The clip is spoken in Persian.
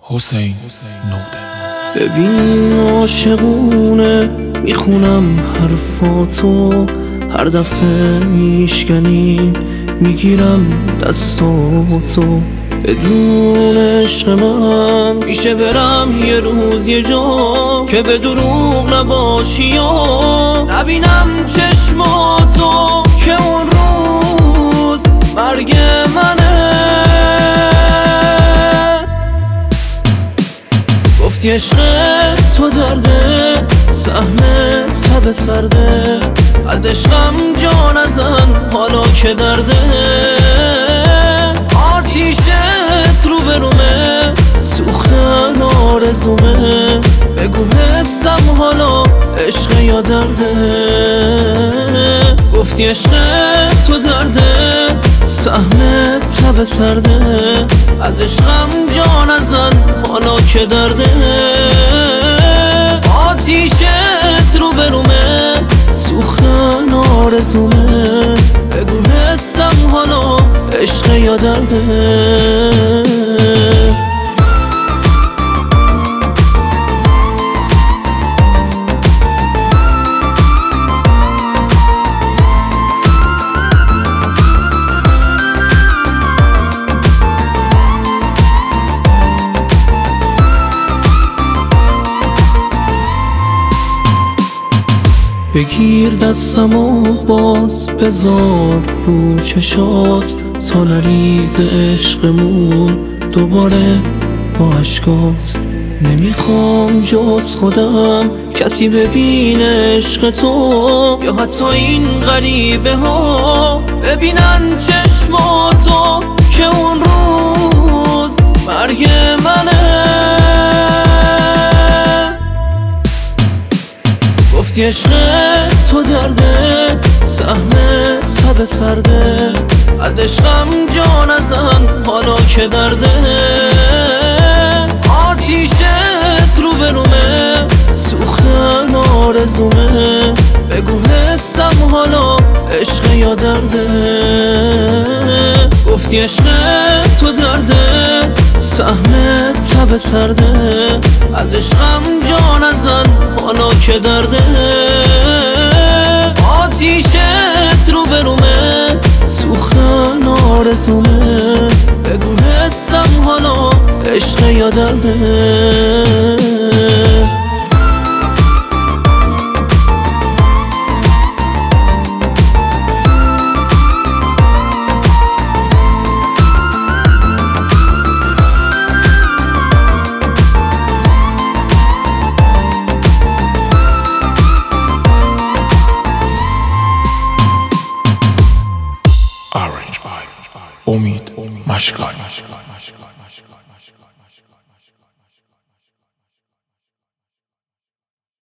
حسین نوده. ببین عاشقونه میخونم حرفاتو، هر دفعه میشکنی میگیرم دستاتو. بدون عشق من میشه برم یه روز یه جا که به دروغ نباشی یا نبینم چشماتو که اون روز مرگ منه. گفتی عشق تو درده، سهم تب سرده، از عشقم جا نزن حالا که درده. آتیشت رو برومه، سوختن آرزومه، بگو حسم حالا عشق یا درده. گفتی عشق تو درده، سهم تب سرده، از عشقم جا نزن حالا که درده. آتیشت رو برومه، سوختن آرزومه، بگو حسم حالا عشق یا درده. بگیر دستم و باز بذار رو چشات، تا نریز عشقمون دوباره با عشقات. نمیخوام جز خودم کسی ببینه عشق تو، یا حتی این غریبه ها ببینن چشماتو که اون روز مرگ منه. گفتی عشق تو درده، سهم تب سرده، از عشقم جا نزن حالا که درده. آتیشت رو برومه، سوختن آرزومه، بگو حسم حالا عشق یا درده. گفتی عشق تو درده، سهم تب سرده، از عشقم جا نزن حالا که درده. آتیشت رو برومه، سوختن آرزومه، بگو حسم حالا عشق یا درده. امید مشکال.